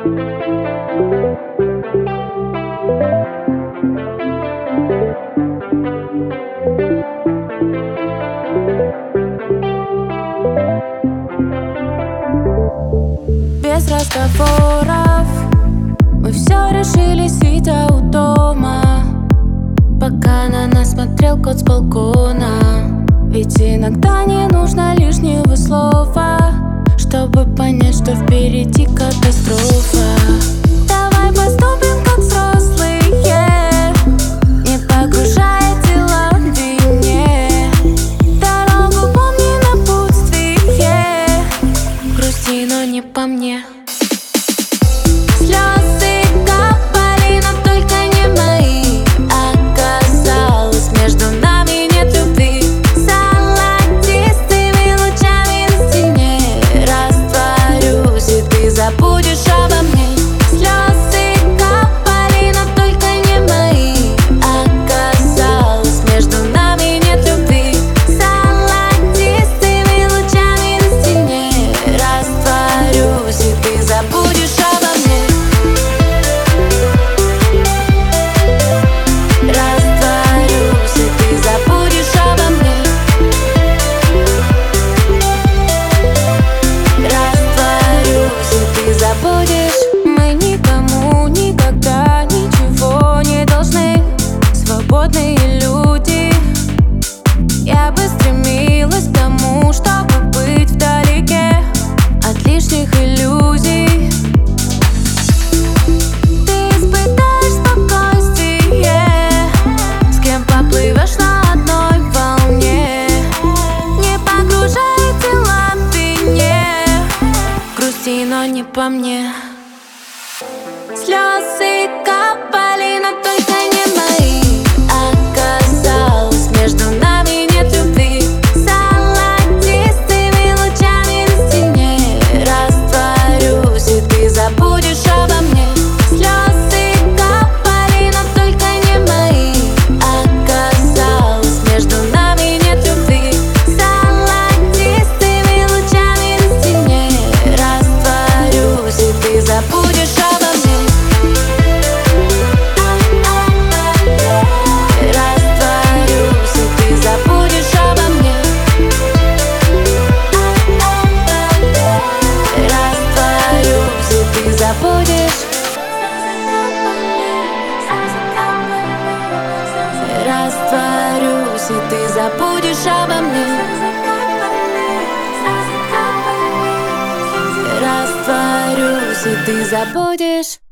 Без разговоров мы все решили, сидя у дома, пока на нас смотрел кот с балкона. Ведь иногда не нужно лишнего слова, чтобы понять, что впереди катастрофа. Давай поступим как взрослые, не погружая дела в вине. Дорогу помни, напутствие, грусти, но не по мне. Слезы капали, но только не мои. Оказалось, между нами нет любви. Золотистыми лучами на стене растворюсь, и ты забудешь обо мне. Слезы капали, но только не мои. Оказалось, между нами нет любви. Золотистыми лучами на стене растворюсь, и ты забудешь обо мне. Растворюсь, и ты забудешь обо мне. Растворюсь, и ты забудешь. Мы никому никогда ничего не должны. Свободные люди. Я бы стремилась к тому, чтобы быть вдалеке от лишних иллюзий. Ты испытаешь спокойствие, с кем поплывешь на одной волне. Не погружай дела в вине, грусти, но не по мне. Слезы капали, но только не мои. Оказалось, между нами нет любви. Золотистыми лучами на стене растворюсь, и ты забудешь обо мне. Слезы капали, но только не мои. Оказалось, между нами нет любви. Золотистыми лучами на стене растворюсь, и ты забудешь обо мне. Растворюсь, и ты забудешь обо мне. Растворюсь, и ты забудешь. Растворюсь, и ты забудешь обо мне. Растворюсь, и ты забудешь.